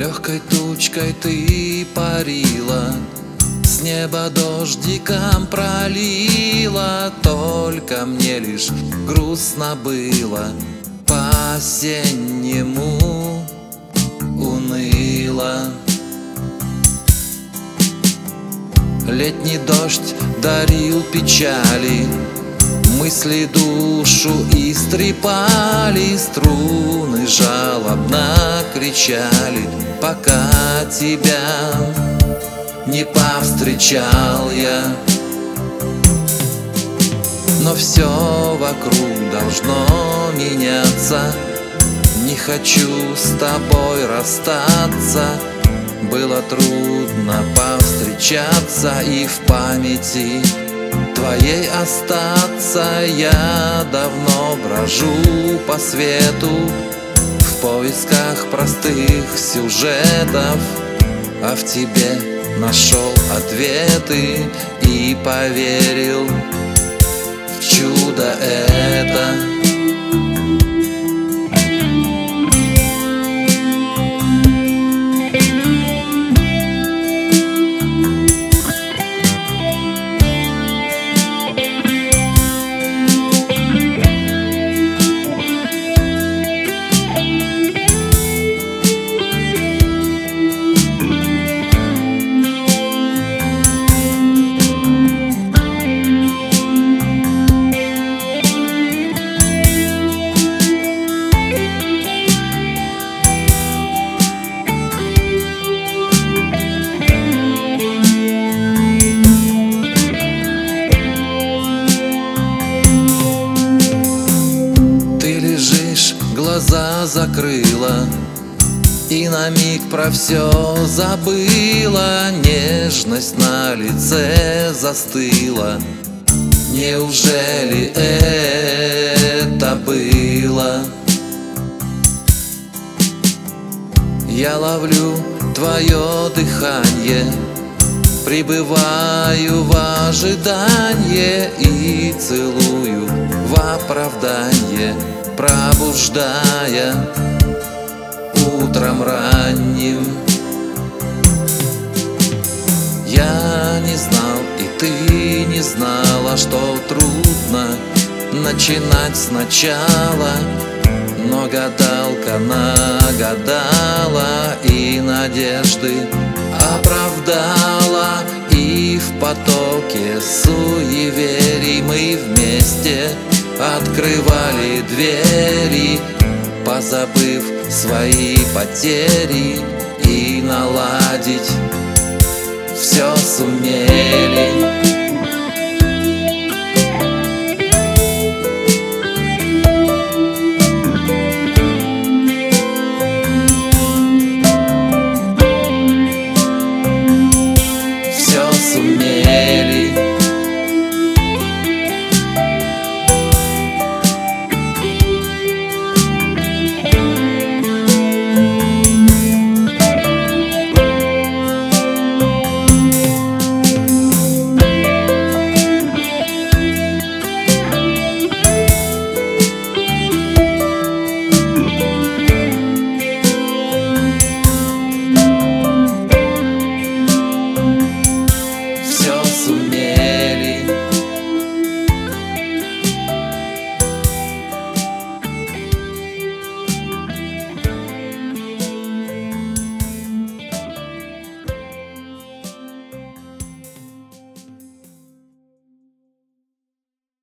Легкой тучкой ты парила, с неба дождиком пролила. Только мне лишь грустно было, по-осеннему уныло. Летний дождь дарил печали, мысли душу истрепали, струны жалобно кричали, пока тебя не повстречал я. Но все вокруг должно меняться, не хочу с тобой расстаться. Было трудно повстречаться и в памяти твоей остаться. Я давно брожу по свету в поисках простых сюжетов, а в тебе нашел ответы и поверил в чудо это. Глаза закрыла и на миг про все забыла. Нежность на лице застыла. Неужели это было? Я ловлю твое дыхание, пребываю в ожидании и целую в оправдание, пробуждая утром ранним. Я не знал, и ты не знала, что трудно начинать сначала, но гадалка нагадала и надежды оправдала, и в потоке суеверий мы вместе открывали двери, позабыв свои потери, и наладить все сумели.